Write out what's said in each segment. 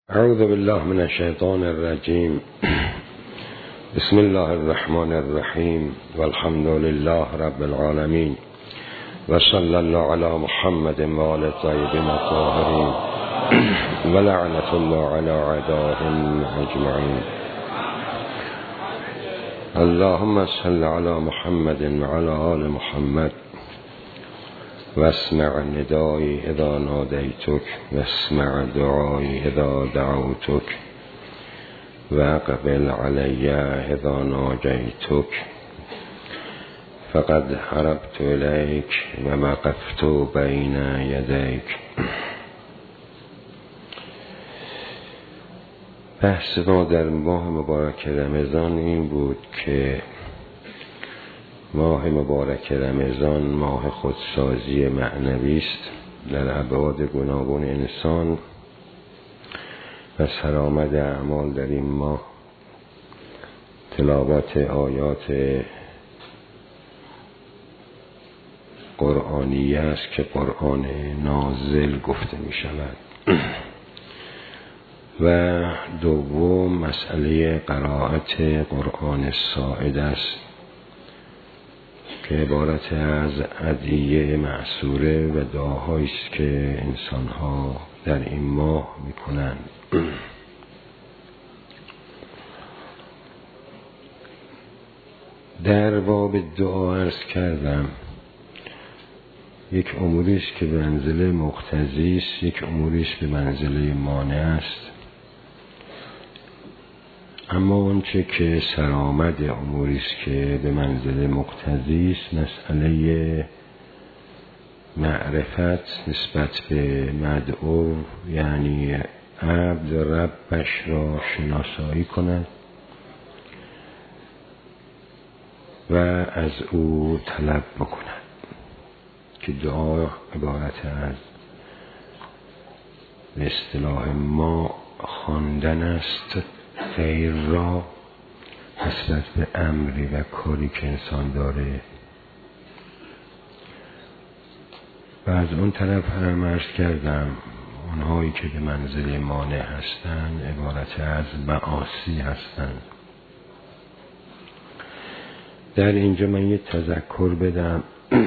اعوذ بالله من الشیطان الرجیم. بسم الله الرحمن الرحیم والحمد لله رب العالمین و صلی الله علی محمد و آل الطیبین الطاهرین و لعنت الله علی اعدائهم اجمعین. اللهم صل علی محمد و علی آل محمد و اسمع ندایی اذا نادیتک و اسمع دعایی اذا دعوتک و اقبل علی اذا ناجیتک فقد هربت الیک و وقفت بین یدیک. بحث ما در ماه مبارک رمضان این بود که ماه مبارک رمضان ماه خودسازی معنوی است در ابعاد گوناگون انسان و سرآمد اعمال در این ماه تلاوت آیات قرآنی است که قرآن نازل گفته می شود و دوم مسئله قرائت قرآن ساعد است که عبارت از ادعیه معصوره و دعاهایی است که انسان‌ها در این ماه می‌کنند. در باب دعا عرض کردم یک اموری است که به منزله مقتضی است، یک اموری است به منزله مانع است. اما آنچه که سرآمد اموری است که به منزله مقتضی است مسئله معرفت نسبت به مدعو، یعنی عبد ربش را شناسایی کند و از او طلب بکند که دعا عبارت از به اصطلاح ما خواندن است غیر را نسبت به امری و کاری که انسان داره و از اون طرف هم عرض کردم اونهایی که به منزل مانع هستند عبارت از معاصی هستند. در اینجا من یه تذکر بدم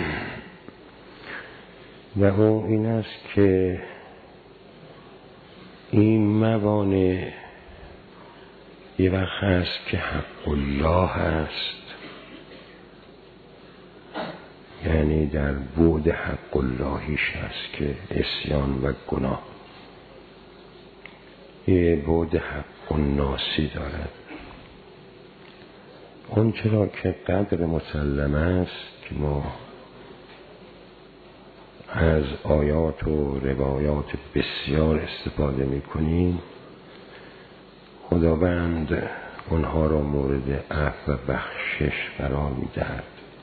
و اون این است که این موانع یه وقت هست که حق الله هست، یعنی در بعد حق اللهیش هست که عصیان و گناه. یه بعد حق الناسی دارد. اون چرا که قدر مسلم است که ما از آیات و روایات بسیار استفاده میکنیم، خداوند اونها را مورد عفو و بخشش قرار میدهد.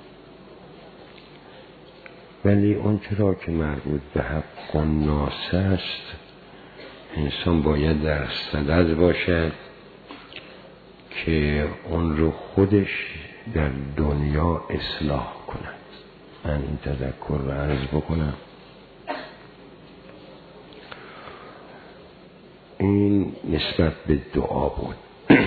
ولی اون چرا که مربوط به حق الناس است انسان باید در صدد باشد که اون رو خودش در دنیا اصلاح کند. من این تذکر رو عرض بکنم. این نسبت به دعا بود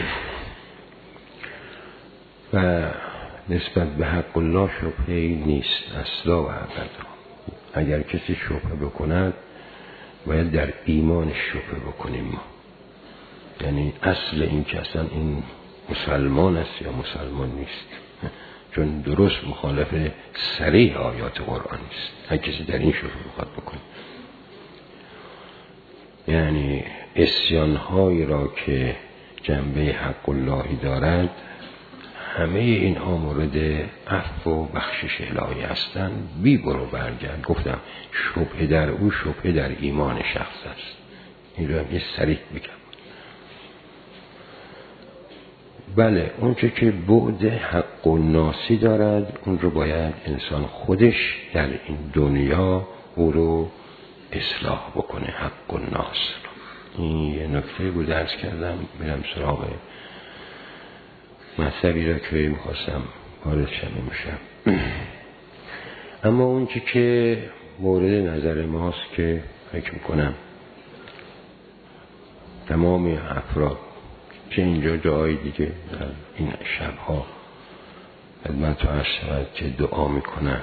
و نسبت به حق الله شبهه‌ای نیست اصلا و ابدا. اگر کسی شبهه بکند باید در ایمانش شبهه بکنیم ما، یعنی اصل این که اصلا این مسلمان است یا مسلمان نیست، چون درست مخالف صریح آیات قرآن است. هر کسی در این شبهه بخواد بکنه، یعنی عصیان‌هایی را که جنبه حق اللهی دارد همه اینها مورد عفو و بخشش الهی هستند. بی برو برگرد. گفتم شبهه در او شبهه در ایمان شخص است. این رو هم یه صریح بگم. بله، اون که بعد حق الناسی دارد اون رو باید انسان خودش در این دنیا او رو اصلاح بکنه، حق الناس رو. این یه نکته بود عرض کردم. میرم سراغ مطلبی را که میخواستم وارد شم. اما اون که مورد نظر ماست که فکر میکنم تمام افراد چه اینجا جای دیگه در این شبها خدمت عرض شود که دعا میکنن.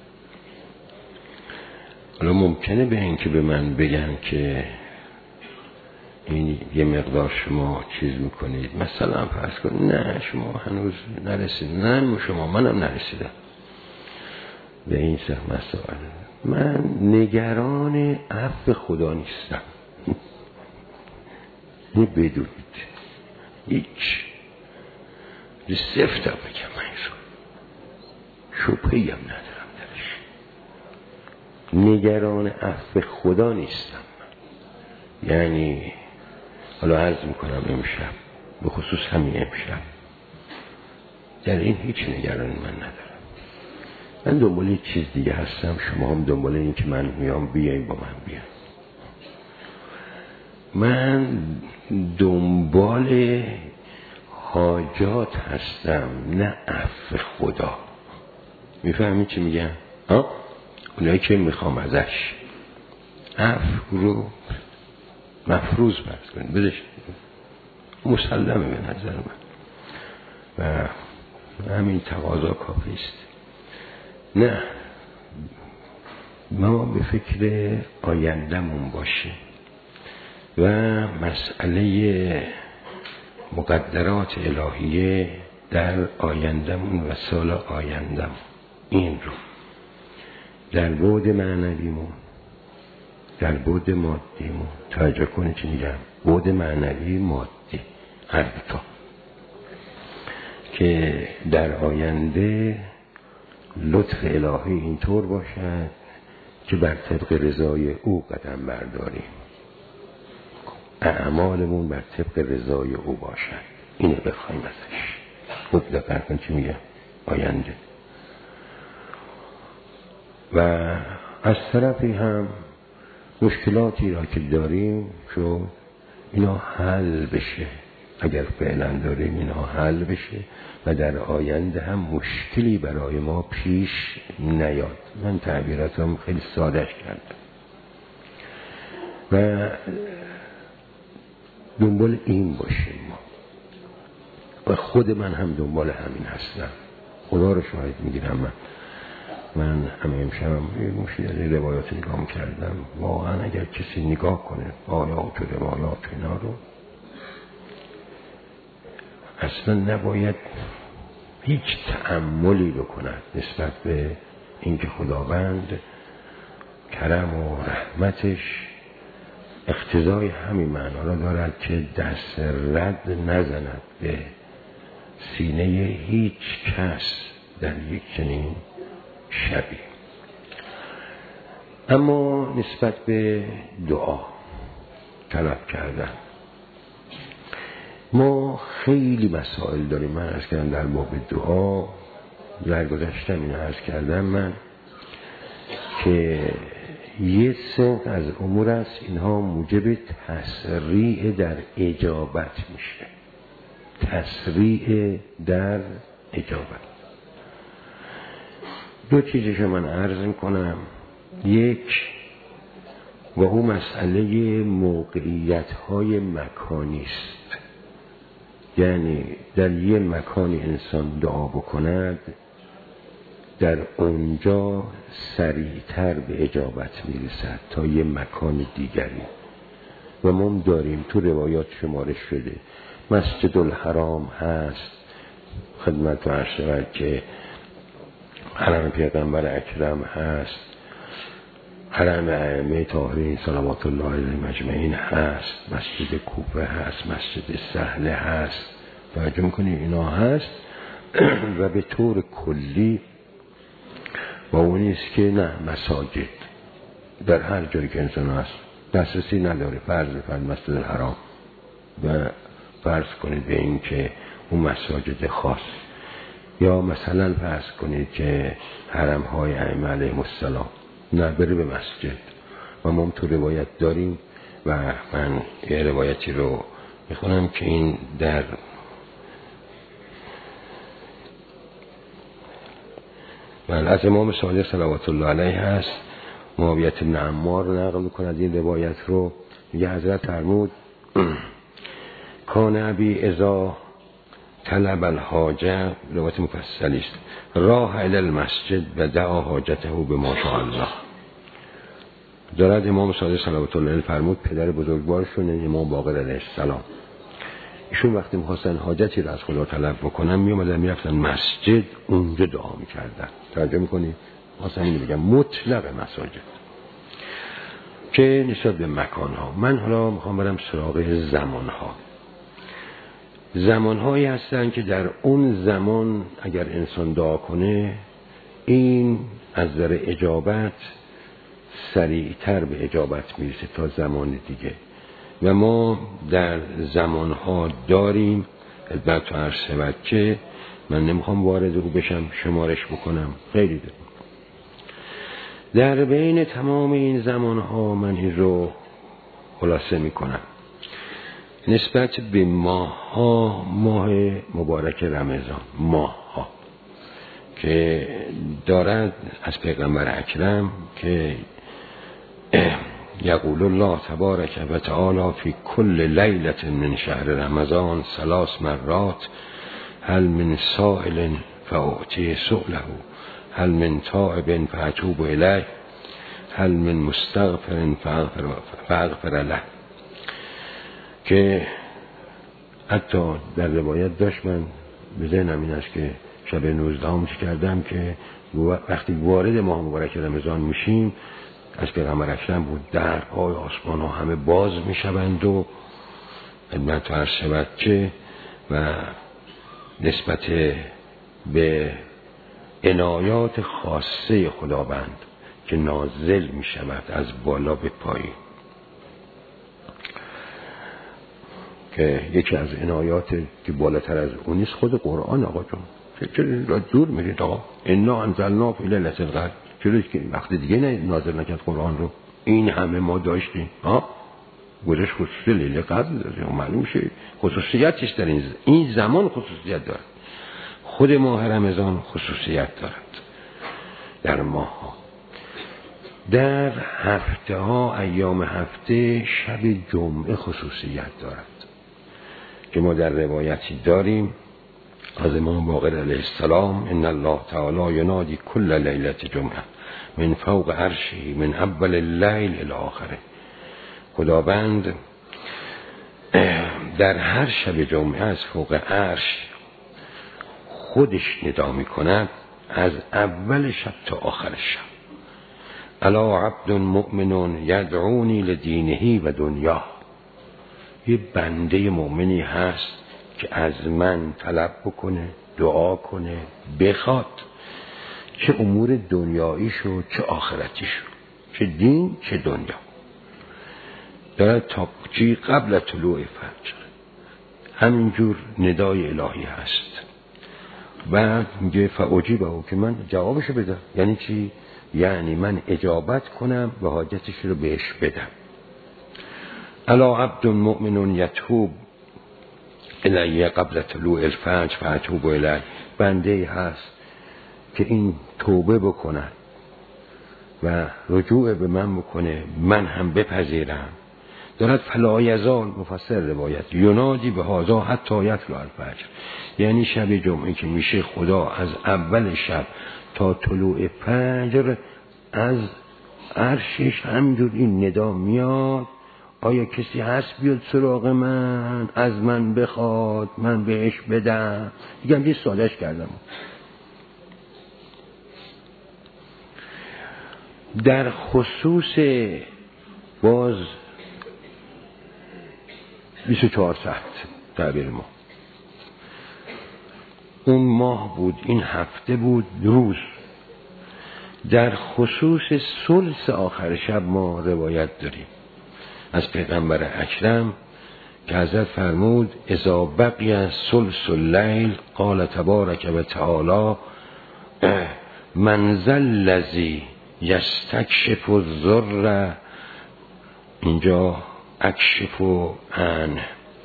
حالا ممکنه به این که به من بگن که این یه مقدار شما چیز میکنید، مثلا فرض کن نه شما هنوز نرسید، نه شما منم نرسیدم به این سه مسائل. من نگران عفو خدا نیستم. این بدونید هیچ سفتم بگم من شبهی هم ندارم درش. نگران عفو خدا نیستم من. یعنی حالا عرض میکنم امشب، به خصوص همین امشب، در این هیچ نگرانی من ندارم. من دنبال یک چیز دیگه هستم، شما هم دنبال این که من میام بیایم با من بیایم. من دنبال حاجات هستم نه عفو خدا. میفهمید چی میگم؟ اونایی که میخوام ازش عفو رو مفروض فرض کنید بدش، مسلمه به نظر من و همین تقاضا کافی است. نه ما به فکر آیندمون باشیم و مسئله مقدرات الهیه در آیندمون و سال آیندم این رو در بعد معنویمون، در بعد مادیمون توجه کنید چی میگم، بعد معنوی مادی هر دوتا، که در آینده لطف الهی اینطور باشد که بر طبق رضای او قدم برداریم، اعمالمون بر طبق رضای او باشد. اینو بخوایم ازش. خوب دقت کن چی میگم، آینده. و از طرفی هم مشکلاتی را که داریم شو اینا حل بشه، اگر فعلا داریم اینا حل بشه و در آینده هم مشکلی برای ما پیش نیاد. من تعبیراتم خیلی سادهش کردم و دنبال این باشیم ما. و خود من هم دنبال همین هستم. خدا رو شاهد میگیرم. من همه امشبم مشکل روایات نگاه کردم. واقعا اگر کسی نگاه کنه آیات و روایات اینا رو، اصلا نباید هیچ تأملی بکند نسبت به اینکه خداوند کرم و رحمتش اقتضای همین معنا را دارد که دست رد نزند به سینه هیچ کس در یک چنین شبی. اما نسبت به دعا طلب کردن، ما خیلی مسائل داریم. من عرض کردم در باب دعا در گذشتم این عرض کردم من که یه سنت از امور است اینها موجب تسریع در اجابت میشه. تسریع در اجابت. دو چیزش من عرض میکنم. یک و اون مسئله موقعیت های مکانی است. یعنی در یه مکانی انسان دعا بکند در اونجا سریعتر به اجابت میرسد تا یه مکان دیگری. و ما داریم تو روایات شمارش شده. مسجد الحرام هست، خدمت عرض شود که حرم پیغمبر اکرم هست، حرم ائمه طاهرین صلوات الله علیهم اجمعین هست، مسجد کوفه هست، مسجد سهله هست. توجه میکنی اینا هست. و به طور کلی و اون نیست که نه مساجد در هر جایی که انسان هست دسترسی نداره. فرض مسجد الحرام و فرض کنید به این که اون مساجد خاص، یا مثلا فرض کنید که حرم های ائمه علیهم السلام، نه بره به مسجد. و ما تو روایت داریم و من یه روایتی رو میخونم که این در من از امام صادق صلوات الله علیه هست. معاویه بن عمار نقل میکند این روایت رو. میگه حضرت فرمود کان ابی اذا طلب الحاجه، روایت مفصلی است، راه الی المسجد و دعا حاجته به ما شاء الله. دارد امام صادق صلوات الله علیه فرمود پدر بزرگوارشون امام باقر علیه السلام، ایشون وقتی می‌خواستن حاجتی را از خدا طلب بکنن میومدن میرفتن مسجد، اونجا دعا میکردن. توجه میکنید؟ واسه همین میگم مطلق مساجد که نسبت به مکانها. من حالا میخوام برم سراغ زمانها. زمانهایی هستن که در اون زمان اگر انسان دعا کنه این از نظر اجابت سریعتر به اجابت میرسه تا زمان دیگه. و ما در زمانها داریم خدمت عرض شود که من نمیخوام وارد رو بشم شمارش بکنم، خیلی داریم. در بین تمام این زمانها من این رو خلاصه میکنم. نسبت به ماه‌ها، ماه مبارک رمضان، ماه‌ها که دارد از پیغمبر اکرم که یقول الله تبارک و تعالی فی کل لیلة من شهر رمضان 3 مرات هل من سائل فاعطی سؤله هل من تائب فاتوب الیه هل من مستغفر فاغفر له. که حتی در روایت داشت، من به ذهنم این است که شب 19 کردم که وقتی وارد ماه مبارک رمضان میشیم از پیغمبر اکرم بود درهای آسمان ها همه باز میشوند و خدمت عرض شود که و نسبت به عنایات خاصه خداوند که نازل میشود از بالا به پایین، که یکی از عنایات که بالاتر از اون نیست خود قرآن. آقا جون چرا دور میرید آقا؟ انا انزلنا فی لیلة القدر، چرا که وقت دیگه نازل نکرد قرآن رو؟ این همه ما داشتیم گذشت خصوص لیله قدر داره، معلوم شه خصوصیتش در این زمان خصوصیت دارد. خود ماه رمضان خصوصیت دارد. در ماه ها، در هفته ها، ایام هفته، شب جمعه خصوصیت دارد که ما در روایتی داریم از امام باقر علیه السلام ان الله تعالی ینادی کل لیلة جمعه من فوق عرشه من اول اللیل الی آخره. خداوند در هر شب جمعه از فوق عرش خودش ندا می کند، از اول شب تا آخر شب. الا عبد مؤمن یدعونی لدینه و دنیا. یه بنده مؤمنی هست که از من طلب بکنه، دعا کنه، بخواد، چه امور دنیاییشو چه آخرتیشو، چه دین چه دنیا. دارد تا چی قبل طلوع فجر همینجور ندای الهی هست. بعد میگه فاجیبه که من جوابشو بدم. یعنی چی؟ یعنی من اجابت کنم و حاجتش رو بهش بدم. الا عبد مؤمن یتوب الیه قبل طلوع الفجر فاتوب الیه. بنده هست که این توبه بکنه و رجوع به من بکنه، من هم بپذیرم. دارد فلا یزال، مفسر روایت، ینادی به هذا حتی یطلع الفجر. یعنی شب جمعه که میشه خدا از اول شب تا طلوع فجر از عرشش همینجور این ندا میاد، آیا کسی هست بیاد سراغ من، از من بخواد، من بهش بدم. دیگه هم سادش کردم. در خصوص باز 24 ساعت تعبیر ما، اون ماه بود، این هفته بود، روز. در خصوص ثلث آخر شب ما روایت داریم از پیغمبر اکرم که حضرت فرمود اذا بقی ثلث اللیل قال تبارک و تعالی من ذا الذی یستکشف الضر. اینجا اکشف عنه،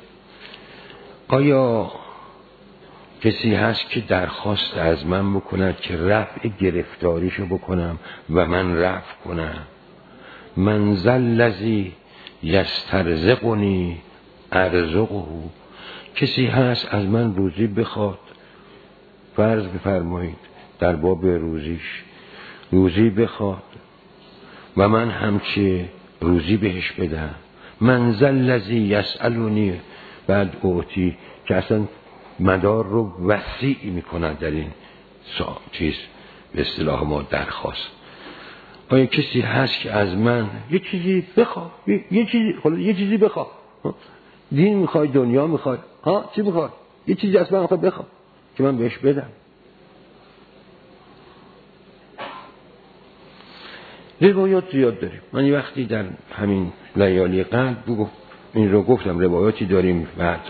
آیا کسی هست که درخواست از من بکند که رفع گرفتاریشو بکنم و من رفع کنم؟ من ذا الذی یسترزقنی ارزقه، کسی هست از من روزی بخواد، فرض بفرمایید در باب روزیش روزی بخواد و من همچه روزی بهش بدم، من ذا الذی یسألنی بعد اوتی، که اصلا مدار رو وسیع میکنن در این چیز به اصطلاح ما درخواست. آیا کسی هست که از من یه چیزی بخواد، یه چیزی بخواد، دین میخوای، دنیا میخوای، چی میخوای؟ یه چیزی از من میخواد بخواد که من بهش بدم. روایات زیاد داریم. من یه وقتی در همین لیالی قدر این رو گفتم، روایاتی داریم و حتی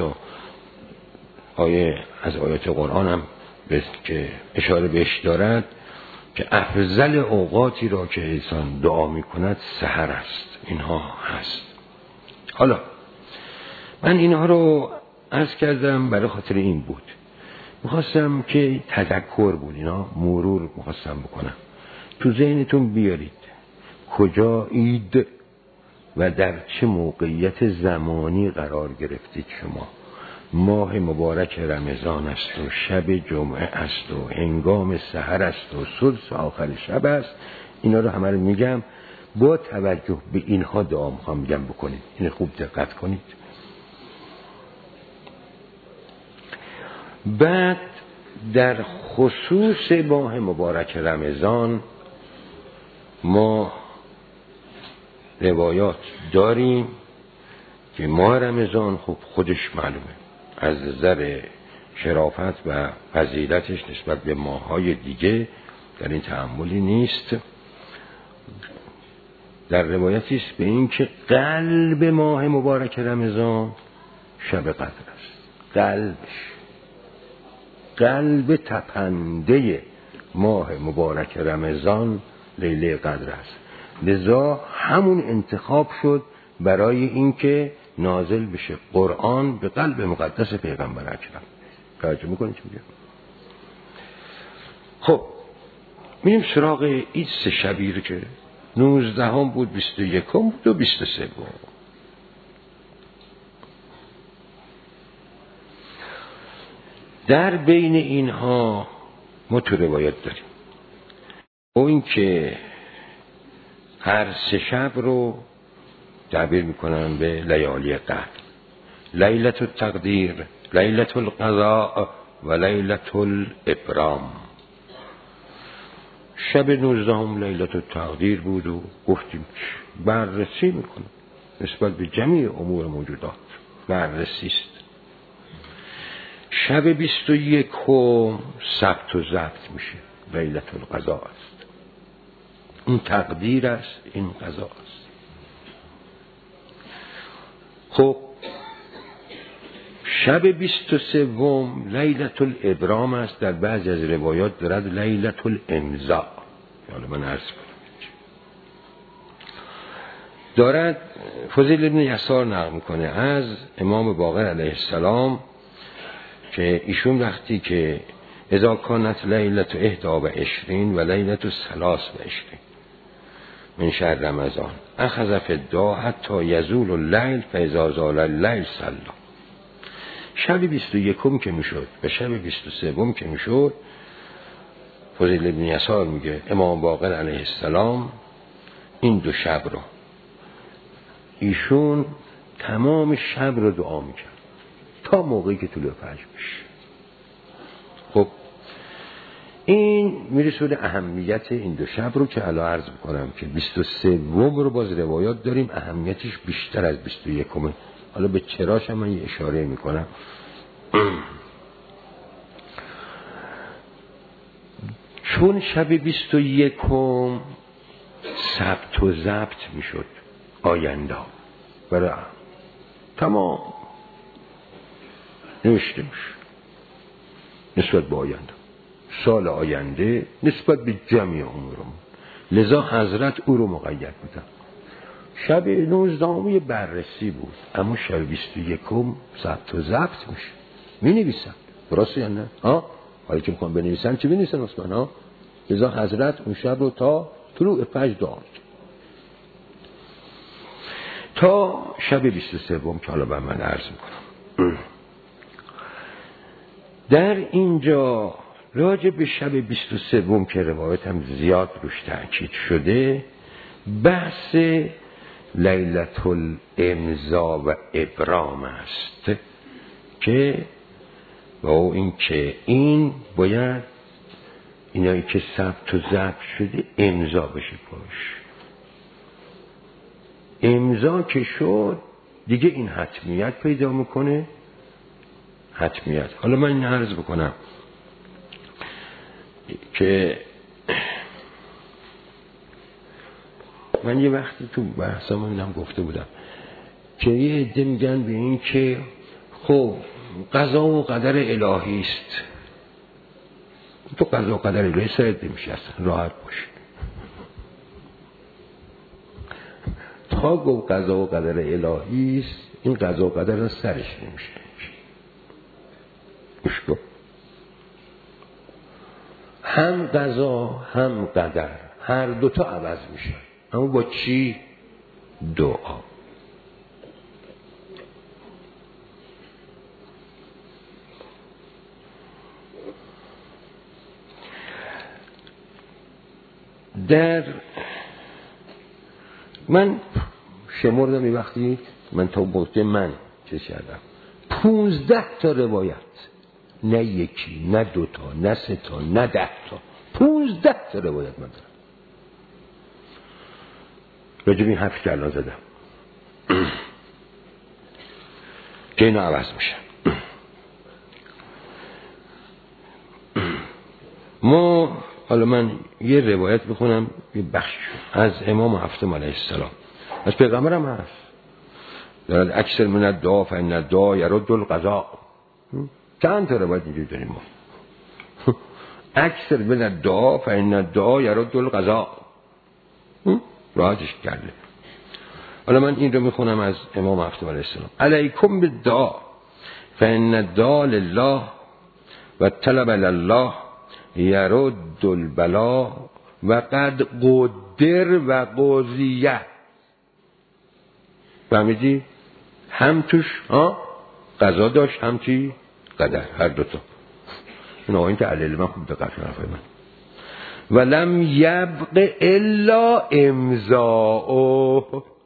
از آیات قرآن هم که اشاره بهش دارد که افضل اوقاتی را که انسان دعا می کند سحر است. اینها هست. حالا من اینها رو عرض کردم برای خاطر این بود، میخواستم که تذکر بود، اینا مرور میخواستم بکنم، تو ذهنتون بیارید کجا عید و در چه موقعیت زمانی قرار گرفتید شما. ماه مبارک رمضان است و شب جمعه است و هنگام سحر است و ثلث آخر شب است. اینا رو همه رو میگم، با توجه به اینها دعا میخوام بکنید. این خوب دقت کنید. بعد در خصوص ماه مبارک رمضان ما روایات داریم که ماه رمضان خب خودش معلومه از نظر شرافت و فضیلتش نسبت به ماه‌های دیگه در این تأملی نیست. در روایتی است به این که قلب ماه مبارک رمضان شب قدر است. قلب تپنده ماه مبارک رمضان لیله قدر است. لذا همون انتخاب شد برای اینکه نازل بشه قرآن به قلب مقدس پیغمبر اکرم. توجه میکنید چی میگم؟ خب میریم سراغ این سه شبی رو که 19 بود، 21 بود و 23 بود. در بین اینها ما تو روایت داریم او این که هر سه شب رو تعبیر میکنن به لیالی قدر: لیلت التقدیر، لیلت القضاء و لیلت الابرام. شب 19 لیلت التقدیر بود و گفتیم بررسی میکنه نسبت به جمعی امور موجودات، بررسی است. شب 21 ثبت و ضبط میشه، لیلت القضاء است. این تقدیر است، این قضا است. خب شب 23 لیلت الابرام است. در بعضی از روایات دارد لیلت الامضاء. حالا من عرض کنم دارد فضیل ابن یسار نقل میکنه از امام باقر علیه السلام که ایشون وقتی که اذا کانت لیلت 21 و لیلت 23 من شهر رمضان اخذ فی الدعاء حتی یزول اللیل فاذا زال اللیل صلی. شب 21 که میشد و شب 23 که میشد، فضیل ابن یسار میگه امام باقر علیه السلام این دو شب رو ایشون تمام شب رو دعا میکرد تا موقعی که طلوع فجر بشه. خب این میرسه به اهمیت این دو شب رو که الان عرض میکنم که 23 رو باز روایات داریم اهمیتش بیشتر از 21. حالا به چراش هم من یه اشاره میکنم. چون شب 21 ثبت و ضبط میشد آینده برای تمام نوشته میشه نسبت به آینده، سال آینده نسبت به جمعی امورمون. لذا حضرت او رو مقید بودن. شب 19 بررسی بود، اما شب 21 ثبت و ضبط میشه، می نویسن. درسته یا نه؟ حالا که میخوام بنویسن چه بنویسن اصلا؟ لذا حضرت اون شب رو تا طلوع فجر داشت. تا شب 23 که حالا به من عرض میکنم. در اینجا راجع به شب 23 که روایت هم زیاد روش تأکید شده، بحث لیلة الامضا و ابرام است که با این که این باید اینایی که ثبت و ضبط شده امضا بشه پاش. امضا که شد دیگه این حتمیت پیدا میکنه. حتمیت. حالا من این عرض بکنم که من یه وقتی تو بحثم هم گفته بودم که یه عده میگن به این که خب قضا و قدر الهی است. تو قضا و قدر الهی سرد نمیشه، اصلا راحت باشی. تا گفت قضا و قدر الهی است، این قضا و قدر را سرش نمیشه. گوش هم قضا هم قدر هر دوتا عوض میشه، اما با چی؟ دعا. در من شمردم یه وقتی من تا گفته من چه کردم 15 تا روایت، نه یکی نه دوتا نه سه تا نه 10 تا، 15 تا روایت من دارم راجع به این حرفی که الان زدم که اینا عوض میشن. ما حالا من یه روایت بخونم یه بخش از امام هفتم علیه السلام، از پیغمبرم هست، دارد اکثر من الدعا فإن الدعا یرد القضا. چند تا روایت اینجوری داریم ما. اکثر من الدعا فإن الدعا یرد القضا، راحتش کرده. حالا من این رو میخونم از امام هفتم علیه السلام: علیکم بالدعا فإن الدعا لله و طلب لله یرد البلا و قد قدر و قضیه. فهمیدی؟ هم توش قضا داشت هم چی؟ قدر، هر دوتا. این آقایین که علیه من خوب دقت کنه من. ولم یبق الا امضاء.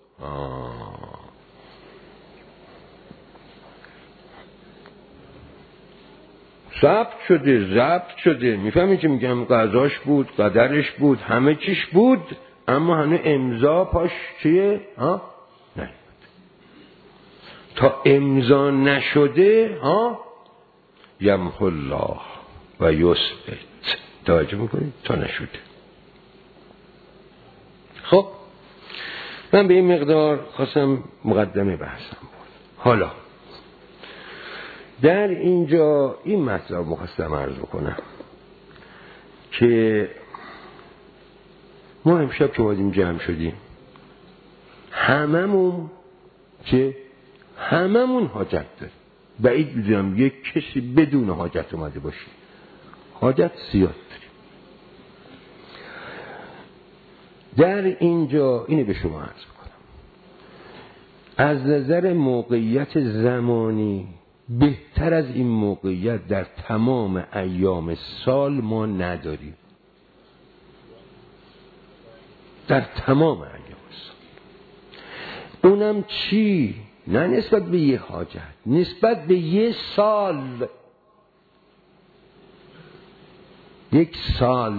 ثبت شده، ضبط شده، میفهمی که میگم قضاش بود، قدرش بود، همه چیش بود، اما هنوز امضا پاش چیه؟ نه. تا امضا نشده یمحو الله و یثبت. توجه میکنید؟ تا نشده. خب من به این مقدار خواستم مقدمه بحثم بود. حالا در اینجا این مطلب مخواستم عرض بکنم که ما امشب که اومدیم جمع شدیم هممون حاجت داریم. بعید میدونم یک کسی بدون حاجت اومده باشه. حاجت زیاد داریم. در اینجا اینو به شما عرض بکنم، از نظر موقعیت زمانی بهتر از این موقعیت در تمام ایام سال ما نداریم. در تمام ایام سال. اونم چی؟ نه نسبت به یه حاجت، نسبت به یه سال. یک سال.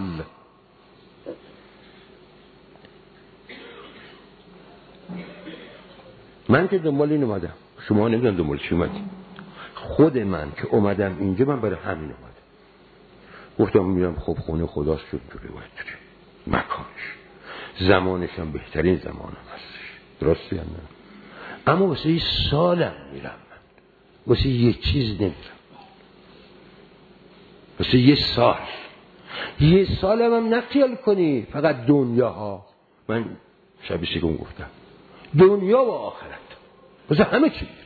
من که دنبال این اومدم، شما نمیدونم دنبال چی اومدیم. خود من که اومدم اینجا من برای همین اومدم. گفتم میرم خب خونه خداست شد تو روایت داری مکانش زمانش هم بهترین زمانم هستش، درسته یا نه؟ اما واسه یه سالم میرم من، واسه یه چیز نمیرم، واسه یه سال. یه سالم هم نخیال کنی فقط دنیاها. من شب سیگون گفتم دنیا و آخرت، واسه همه چی میرم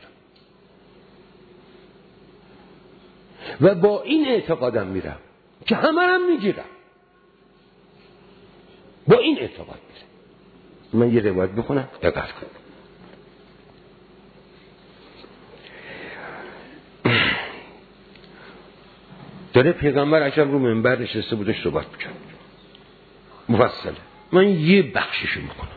و با این اعتقادم میرم که همه هم میگیرم. با این اعتقاد میرم. من یه روایت بخونم دقت کن. داره پیغمبر اکرم رو منبر نشسته بودش صحبت می‌کرد مفصله. من یه بخششو میکنم.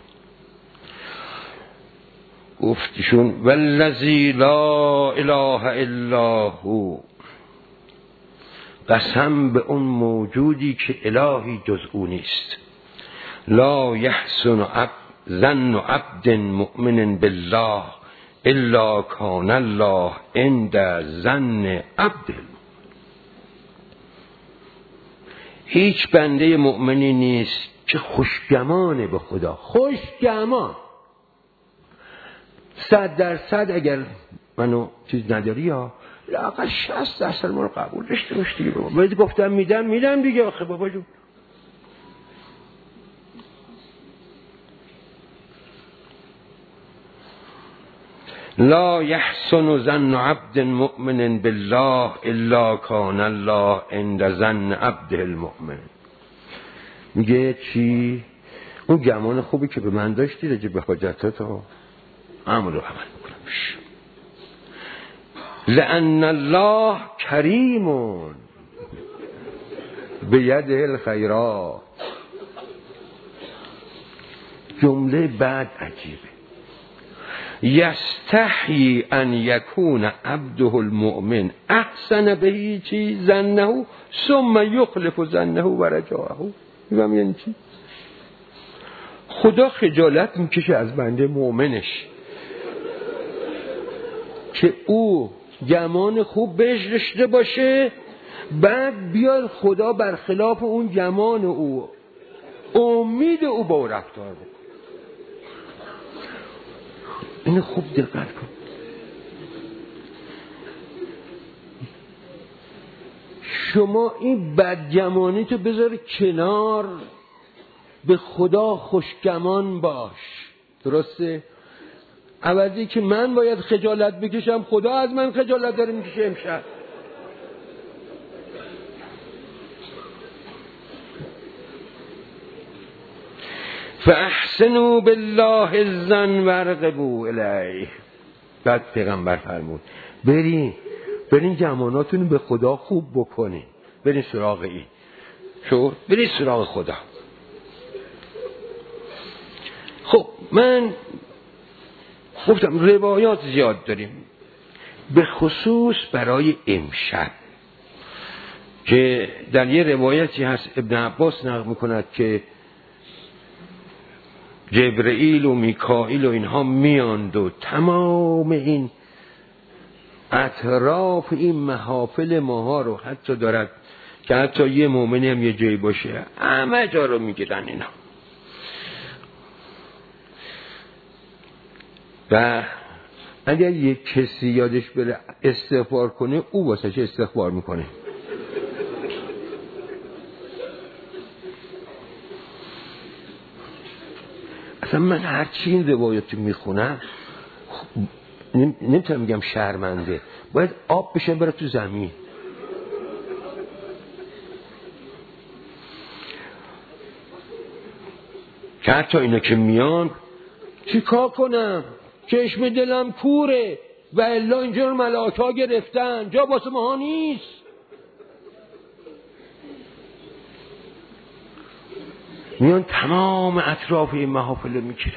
گفتشون والذی لا اله الا هو، قسم به اون موجودی که الهی جز او نیست. لا یحسن ظن عبد مؤمن بالله الا کان الله عند ظن عبد. هیچ بنده مؤمنی نیست که خوشگمانه به خدا، خوشگمان 100% اگر منو چیز نداری یا لااقل 60% ما رو قبول داشته باش دیگه بابا. باید گفتم میدم دیگه آخه بابا جون. لا یحسن ظن عبد مؤمن بالله الا کان الله عند ظن عبده المؤمن. میگه چی؟ اون گمان خوبی که به من داشتی راجع به حاجتات عمل میکنم. لأن الله کریم بیده الخیرات. جمله بعد عجیبه. یستحیی ان یکون عبده المؤمن احسن به چی ظنه ثم یخلف ظنه و رجاءه. میگم یعنی چی؟ خدا خجالت میکشه از بنده مؤمنش که او گمان خوب بهش رشته باشه، بعد بیاد خدا برخلاف اون گمان او امید او با رفتار بکنه. این خوب دقت کن. شما این بدگمانی تو بذار کنار، به خدا خوشگمان باش. درسته؟ عوضی که من باید خجالت بکشم، خدا از من خجالت داره میکشه امشب. فاحسنوا بالله الظن وارغبوا الیه. بعد پیغمبر فرمود برین گماناتون به خدا خوب بکنین، برین سراغ این شو، برین سراغ خدا. خب من گفتم روایات زیاد داریم، به خصوص برای امشب که در یه روایتی هست ابن عباس نقل میکند که جبرئیل و میکائیل و اینها میاند و تمام این اطراف این محافل ماها رو حتی دارد که حتی یه مومنی هم یه جایی باشه همه جا رو میگیرن اینا. و اگر یک کسی یادش بره استغفار کنه، او واسه چه استغفار میکنه؟ اصلا من هرچی این روایاتی میخونم نمیتونم میگم شرمنده، باید آب بشه بره تو زمین. که حتی اینا که میان چیکار کنم؟ چشم دلم کوره و الا اینجا رو ملاکا گرفتن، جا واسه ما نیست. میان تمام اطراف این محافل رو میگیرن.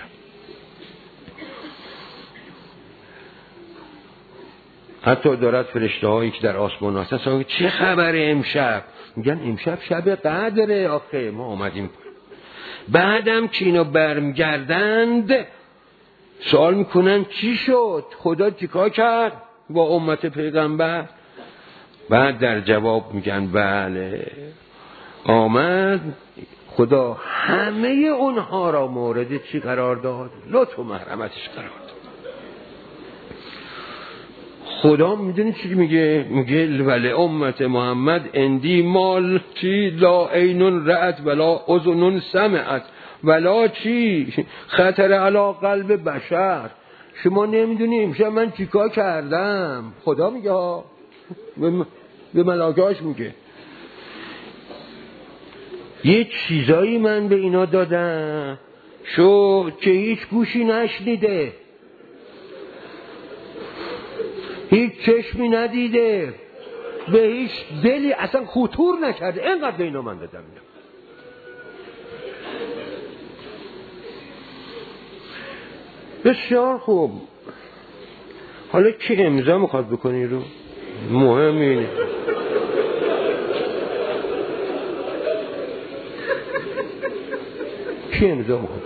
حتی دارد فرشته هایی که در آسمان هستن چه خبره امشب؟ میگن امشب شب قدره. آخه ما آمدیم. بعدم که اینا برمیگردند سوال میکنن چی شد؟ خدا چیکار کرد با امت پیغمبر؟ بعد در جواب میگن بله آمد خدا همه اونها را مورد چی قرار داد؟ لطف و مرحمتش قرار داد. خدا میدونی چی میگه؟ میگه ولی امت محمد اندی مال چی لا عین رأت ولا اذن سمعت ولا چی خطر علی قلب بشر. شما نمیدونیم من چیکار کردم. خدا میگه ها، به ملائکه‌اش میگه یه چیزایی من به اینا دادم شو که هیچ گوشی نشنیده، هیچ چشمی ندیده، به هیچ دلی اصلا خطور نکرده، اینقدر به اینا من دادم. بسیار خوب. حالا کی امضا میخواد بکنی رو؟ مهم اینه کی امضا میخواد.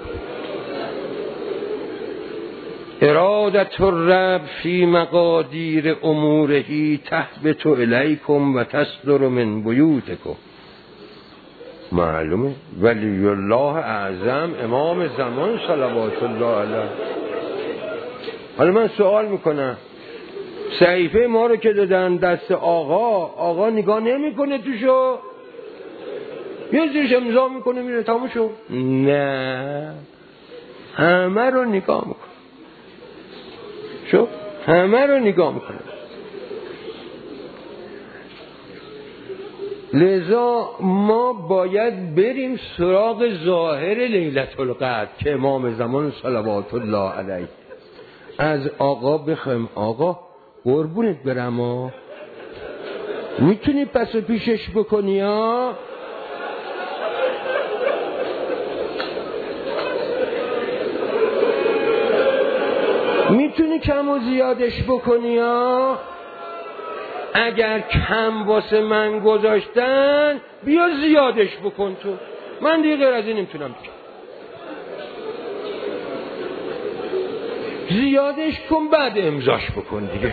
ارادت الرب فی مقادیر امورهی تهبط الیکم و تصدر من بیوتکم. معلومه ولی الله اعظم امام زمان صلوات الله علیه. حالا من سوال میکنم، صحیفه ما رو که دادن دست آقا نگاه نمیکنه توشو؟ یه زیرش امضا میکنه میره تموم شو؟ نه، همه رو نگاه میکنه. شو همه رو نگاه میکنه. لذا ما باید بریم سراغ ظاهر لیلة القدر که امام زمان صلوات الله علیه از آقا بخوایم آقا قربونت برم ها، میتونی پس و پیشش بکنی ها؟ میتونی کم و زیادش بکنی ها؟ اگر کم واسه من گذاشتن بیا زیادش بکن تو، من دیگه غیر از این نمیتونم بکنم. زیادش کن بعد امضاش بکن دیگه.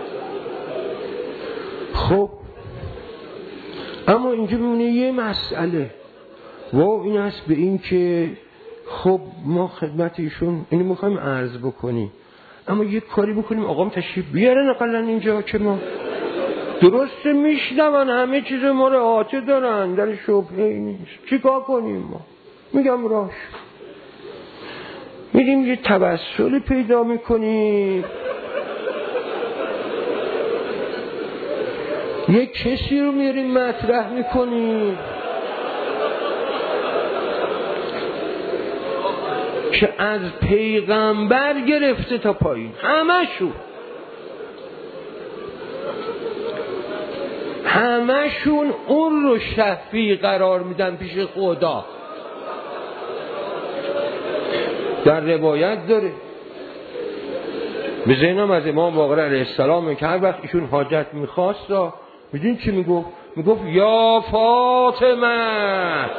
خب اما اینجا میمونه یه مسئله و این هست به این که خب ما خدمت ایشون اینو میخوایم عرض بکنیم، اما یه کاری بکنیم آقام تشریف بیارن اقلا اینجا که ما درسته میشنون همه چیز ما رو آته دارن، در شبهه نیست. چی کار کنیم ما؟ میگم راش میریم یه توسل پیدا میکنیم، یه کسی رو میاریم مطرح میکنیم که از پیغمبر گرفته تا پایین همشون اون رو شفیع قرار میدن پیش خدا. در روایت داره به ذهنم از امام باقر علیه السلام که هر وقت ایشون حاجت میخواست میدونی چی میگفت؟ میگفت یا فاطمه.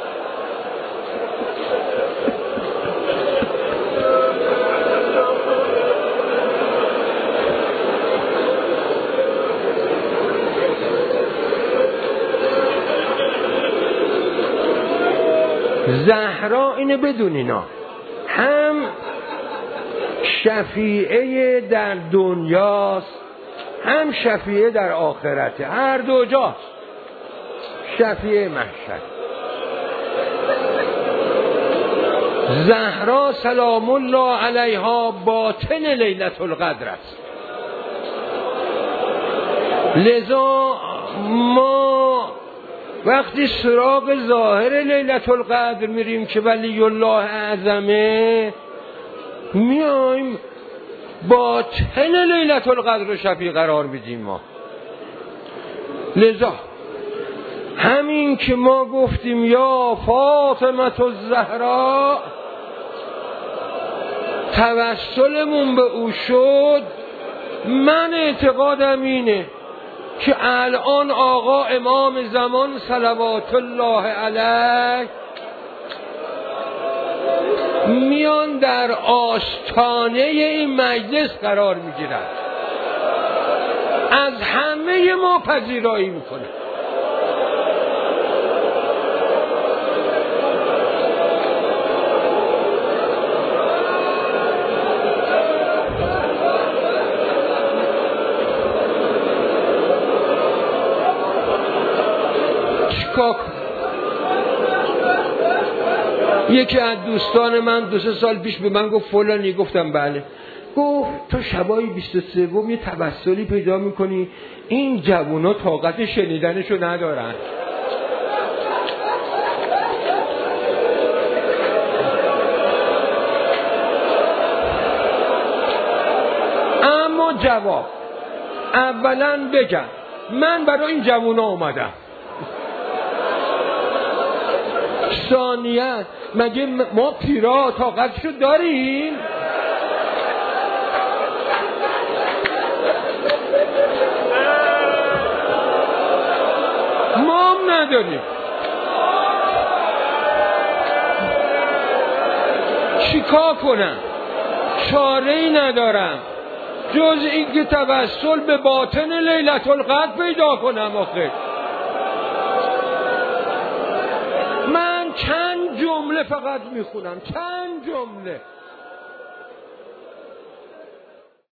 زهرا اینه بدونینا هم شفیعه در دنیاست هم شفیعه در آخرته، هر دو جاست شفیعه محشر. زهرا سلام الله علیها باطن لیلة القدر است. لذا ما وقتی سراغ ظاهر لیلة القدر میریم که ولی الله اعظمه، میایم باطن لیلة القدر رو شفیع قرار میدیم ما. لذا همین که ما گفتیم یا فاطمه الزهرا توسلمون به او شد، من اعتقادم اینه که الان آقا امام زمان صلوات الله علیه میان در آستانه این مجلس قرار میگیرن، از همه ما پذیرایی میکنه. یکی از دوستان من 2-3 سال پیش به من گفت فلانی، گفتم بله. گفت تو شبای 23 یه توسلی پیدا میکنی این جوونا طاقت شنیدنشو ندارن. اما جواب اولا بگم من برای این جوونا اومدم. ثانیاً مگه ما پیرا طاقتشو داریم؟ ما هم نداریم. چیکار کنم؟ چاره‌ای ندارم جز اینکه توسل به باطن لیلة القدر پیدا کنم. آخه من چند جمله فقط میخونم، چند جمله.